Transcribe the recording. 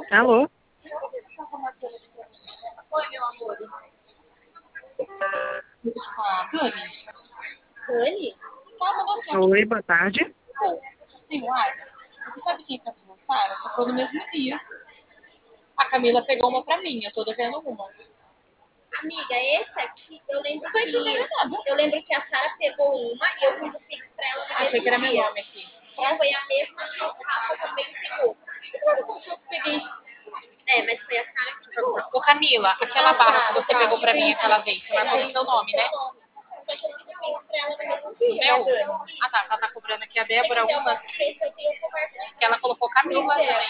Alô? Oi, meu amor. Deixa eu falar. Dani. Dani? Tava no WhatsApp. Oi, boa tarde. Tem WhatsApp. Você sabe quem faz aniversário? Só foi no mesmo dia. A Camila pegou uma pra mim. Eu tô devendo uma. Amiga, esse aqui, eu lembro Isso aí não que é nada. eu lembro que a Sara pegou uma e eu fiz o Pix pra ela no Achei mesmo que era meu dia. nome aqui. E foi a mesma que o Rafa também pegou. Claro, como que eu peguei? É, mas foi a Sara que pegou. Ô, Camila, aquela barra que você pegou pra mim aquela vez, você marcou no seu nome, né? Só que eu fiz o Pix pra ela no mesmo dia, Meu? Dani. Ah, tá. Ela tá cobrando aqui a Débora Esse uma esse aqui eu converso. que ela colocou Camila também.